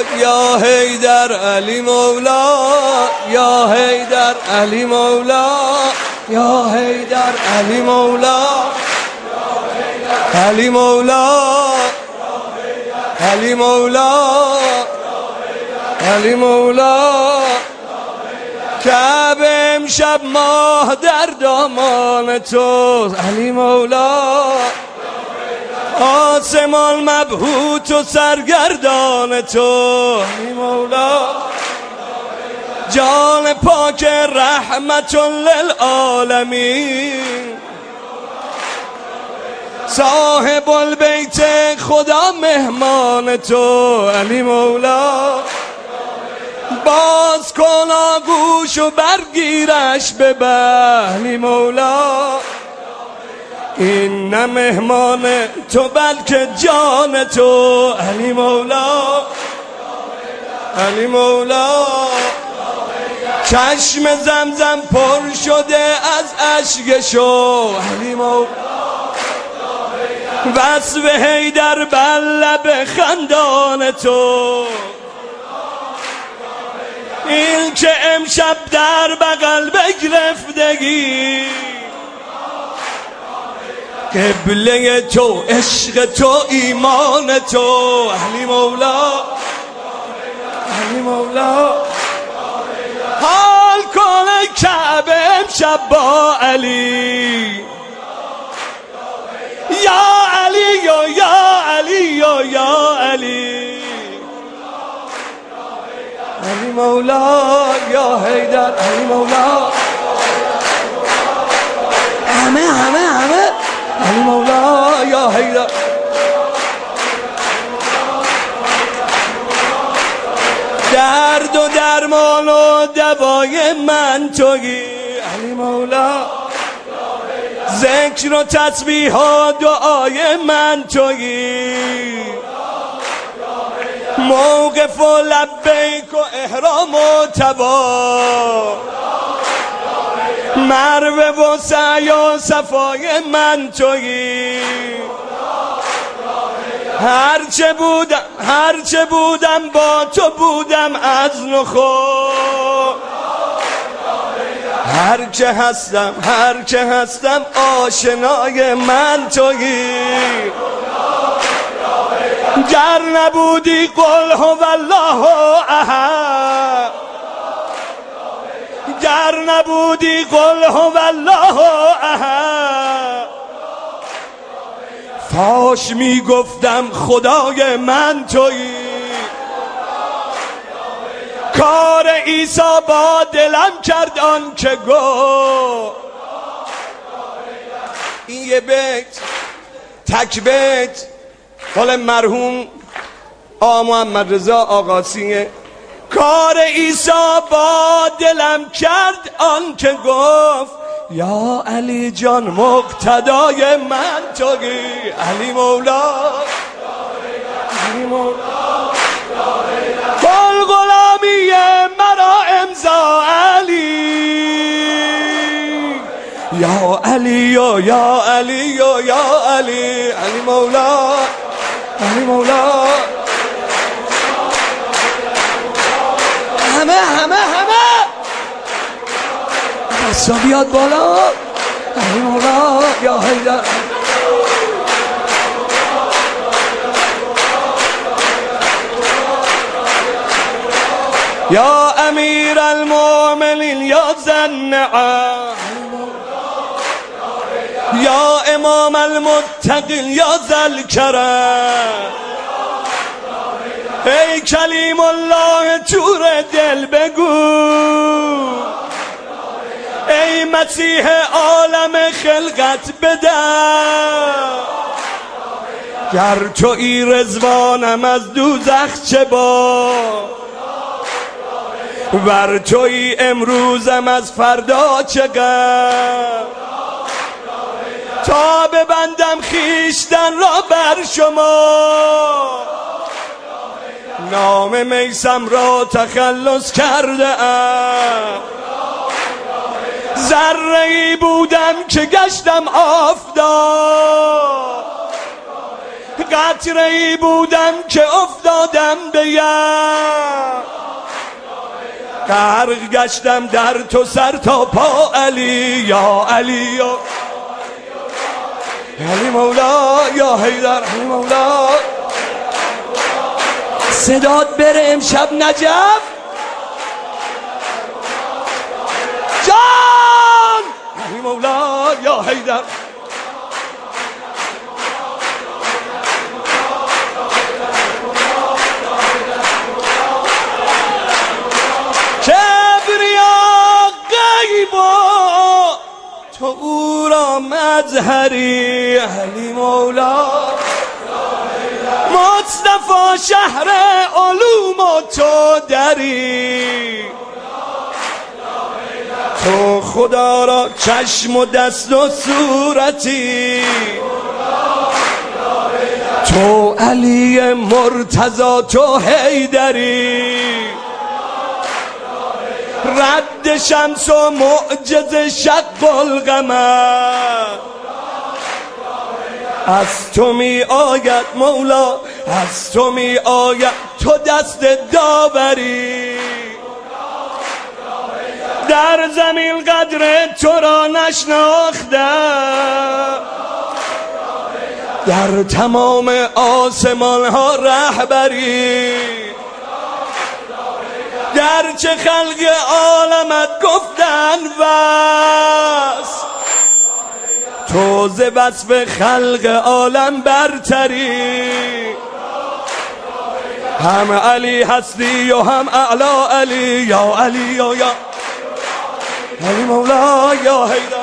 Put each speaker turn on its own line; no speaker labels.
یا حیدر علی مولا، یا حیدر علی مولا، یا حیدر علی مولا، علی مولا، علی مولا، علی مولا. کعبه امشب ماه در دامان تو علی مولا، آسمان مبهوت و سرگردان تو علی مولا، جان پاک رحمت للعالمین، صاحب البیت خدا مهمان تو علی مولا، باز کن آغوش و برگیرش به علی مولا، این نه مهمان تو بلکه جان تو علی مولا، علی مولا. چشم زمزم پر شده از اشک شو علی مولا، وصف حیدر بر لب خندان تو، این که امشب در بغل بگرفتگی، قبله تو عشق تو ایمان تو علی مولا، علی مولا. حال کن کعبه امشب با علی، یا علی یا علی یا علی، علی مولا، یا حیدر علی مولا، همه علی مولا، یا حیدر. درد و درمان و دوای من تویی علی مولا، ذکر و تسبیح و دعای من تویی، موقف و لبیک و احرام و تبا، مروه و سعی و صفای من تویی، هرچه بودم با تو بودم از نخود، هر که هستم آشنای من تویی، گر نبودی قل هو الله احد، گر نبودی قل هو الله احد، فاش میگفتم خدای من تویی، کار عیسی با دلم کرد آن که گفت. این یه بیت تک بیت مال مرحوم آقا محمد رضا آقاسیه. کار عیسی با دلم کرد آن که گفت یا علی جان مقتدای من تویی علی مولا، علی مولا. کل غلامی مرا امضا علی، یا علی یا علی یا علی، علی مولا، علی مولا. همه بسا بیاد بالا، علی مولا، یا حیدر. یا امیر المؤمنین یا ذوالنعم، یا امام المتقین یا ذوالکرم، ای کلیم الله تور دل بگو، ای مسیح عالم خلقت بدم، گر تویی رضوانم از دوزخ چه با، ور تویی امروزم از فردا چه غم، تا ببندم خیشتن را بر شما، نام میسم را تخلص کرده ام، ذره‌ای بودم که گشتم آفتاب، قطره‌ای بودم که افتادم به یم، غرق گشتم در تو سر تا پا علی یا علی یا علی مولا یا حیدر علی مولا. صدات بره امشب نجف جان علی مولا یا حیدر. کبریا غیبا تو او را مظهری علی مولا. مصطفی شهر علوم و تو دری، تو خدا را چشم و دست و صورتی، تو علی مرتضی تو حیدری، رد شمس و معجز شق القمر. از تو می آید مولا، از تو می آید تو دست داوری. در زمین قدر تو را نشناختم، در تمام آسمان ها رهبری. گرچه خلق عالمت گفتن بس، تو ز وصف خلق عالم برتری. هم علی هستی و هم اعلی علی یا علی یا علی مولا یا حیدر.